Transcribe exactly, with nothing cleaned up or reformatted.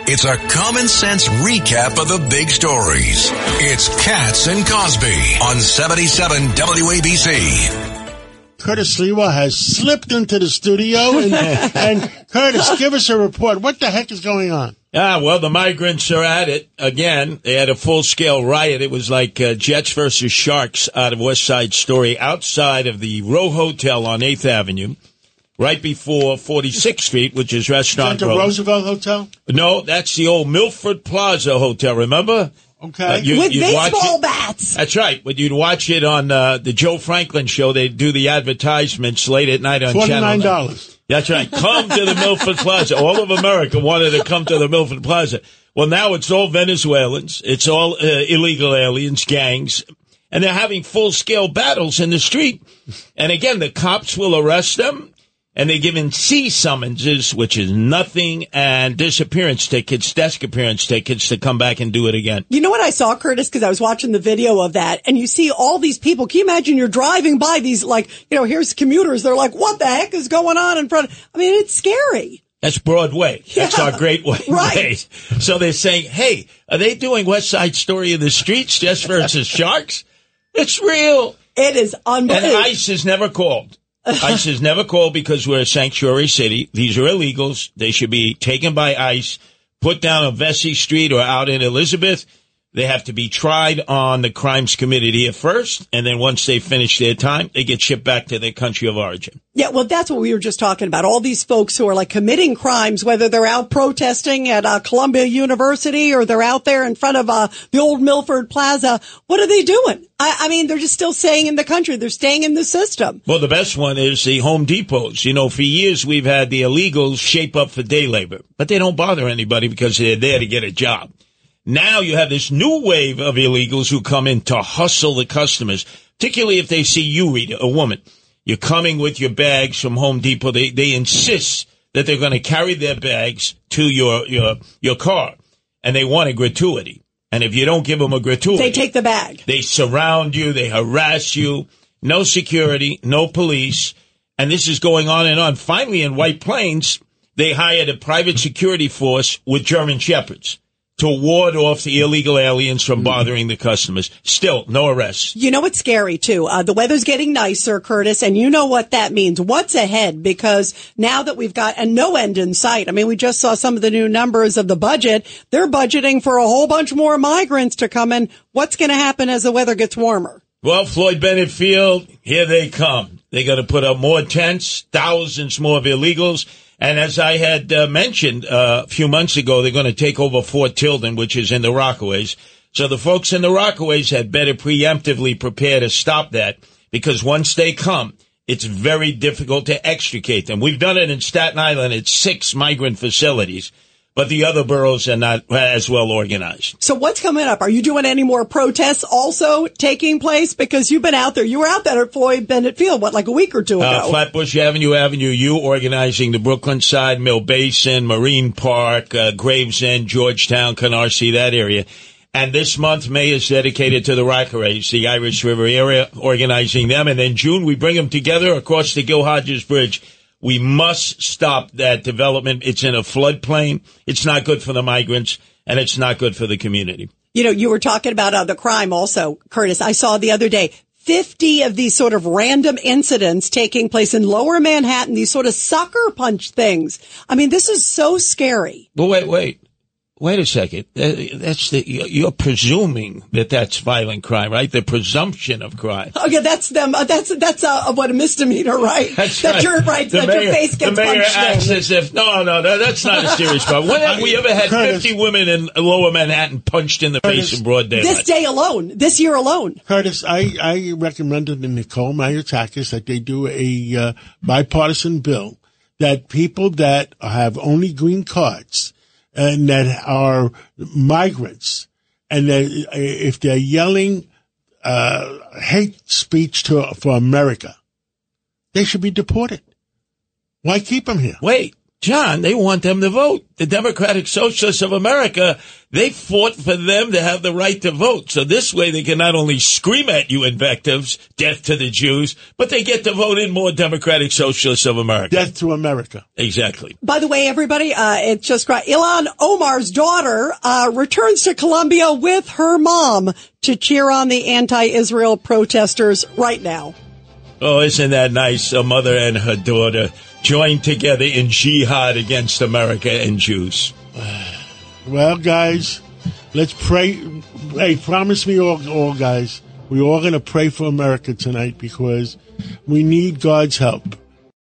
It's a common sense recap of the big stories. It's Katz and Cosby on seventy-seven W A B C. Curtis Sliwa has slipped into the studio. And, and Curtis, give us a report. What the heck is going on? Ah, well, the migrants are at it again. They had a full-scale riot. It was like uh, Jets versus Sharks out of West Side Story outside of the Row Hotel on eighth Avenue. Right before forty-sixth Street, which is Restaurant Is that the Road. Roosevelt Hotel? No, that's the old Milford Plaza Hotel, remember? Okay. Uh, you, With you'd baseball watch it- bats. That's right. But you'd watch it on uh, the Joe Franklin show. They do the advertisements late at night on Channel forty-nine nine. dollars. That's right. Come to the Milford Plaza. All of America wanted to come to the Milford Plaza. Well, now it's all Venezuelans. It's all uh, illegal aliens, gangs. And they're having full-scale battles in the street. And again, the cops will arrest them. And they're given C summonses, which is nothing, and disappearance tickets, desk appearance tickets to come back and do it again. You know what I saw, Curtis, because I was watching the video of that, and you see all these people. Can you imagine you're driving by these, like, you know, here's commuters. They're like, what the heck is going on in front of, I mean, it's scary. That's Broadway. That's Yeah, our great way. right. So they're saying, hey, are they doing West Side Story in the streets, Jets versus Sharks? It's real. It is And unbelievable. ICE is never called. ICE is never called because we're a sanctuary city. These are illegals. They should be taken by ICE, put down on Vesey Street or out in Elizabeth. They have to be tried on the crimes committed here first, and then once they finish their time, they get shipped back to their country of origin. Yeah, well, that's what we were just talking about. All these folks who are like committing crimes, whether they're out protesting at uh, Columbia University or they're out there in front of uh, the old Milford Plaza. What are they doing? I, I mean, they're just still staying in the country. They're staying in the system. Well, the best one is the Home Depots. You know, for years we've had the illegals shape up for day labor, but they don't bother anybody because they're there to get a job. Now you have this new wave of illegals who come in to hustle the customers, particularly if they see you, Rita, a woman. You're coming with your bags from Home Depot. They they insist that they're going to carry their bags to your, your, your car, and they want a gratuity. And if you don't give them a gratuity, They take the bag. they surround you, they harass you, no security, no police, and this is going on and on. Finally, in White Plains, they hired a private security force with German Shepherds to ward off the illegal aliens from bothering the customers. Still, no arrests. You know what's scary, too? Uh, the weather's getting nicer, Curtis, and you know what that means. What's ahead? Because now that we've got a no end in sight, I mean, we just saw some of the new numbers of the budget. They're budgeting for a whole bunch more migrants to come in. What's going to happen as the weather gets warmer? Well, Floyd Bennett Field, here they come. They're going to put up more tents, thousands more of illegals. And as I had uh, mentioned uh, a few months ago, they're going to take over Fort Tilden, which is in the Rockaways. So the folks in the Rockaways had better preemptively prepare to stop that, because once they come, it's very difficult to extricate them. We've done it in Staten Island at six migrant facilities, but the other boroughs are not as well organized. So what's coming up? Are you doing any more protests also taking place? Because you've been out there. You were out there at Floyd Bennett Field, what, like a week or two ago? Uh, Flatbush Avenue, Avenue U, organizing the Brooklyn side, Mill Basin, Marine Park, uh, Gravesend, Georgetown, Canarsie, that area. And this month, May is dedicated to the Rockaways, the Irish River area, organizing them. And then June, we bring them together across the Gil Hodges Bridge. We must stop that development. It's in a floodplain. It's not good for the migrants, and it's not good for the community. You know, you were talking about uh, the crime also, Curtis. I saw the other day fifty of these sort of random incidents taking place in Lower Manhattan, these sort of sucker punch things. I mean, this is so scary. But wait, wait. Wait a second. That's the, you're presuming that that's violent crime, right? The presumption of crime. Okay, that's them. Uh, that's that's uh, what a misdemeanor, right? That's that right. Your right. The that mayor, your face gets the mayor punched acts in. as if no, no, no, that's not a serious problem. When have we ever had Curtis, fifty women in Lower Manhattan punched in the Curtis, face in broad daylight? This day alone, this year alone. Curtis, I, I recommended to Nicole Mayotakis that they do a uh, bipartisan bill that people that have only green cards and that are migrants, and that if they're yelling uh, hate speech to for America, they should be deported. Why keep them here? Wait, John, they want them to vote. The Democratic Socialists of America, they fought for them to have the right to vote. So this way they can not only scream at you invectives, death to the Jews, but they get to vote in more Democratic Socialists of America. Death to America. Exactly. By the way, everybody, uh, it's just great. Ilhan Omar's daughter uh, returns to Colombia with her mom to cheer on the anti-Israel protesters right now. Oh, isn't that nice? A mother and her daughter joined together in jihad against America and Jews. Well, guys, let's pray. Hey, promise me all, all guys, we're all going to pray for America tonight because we need God's help.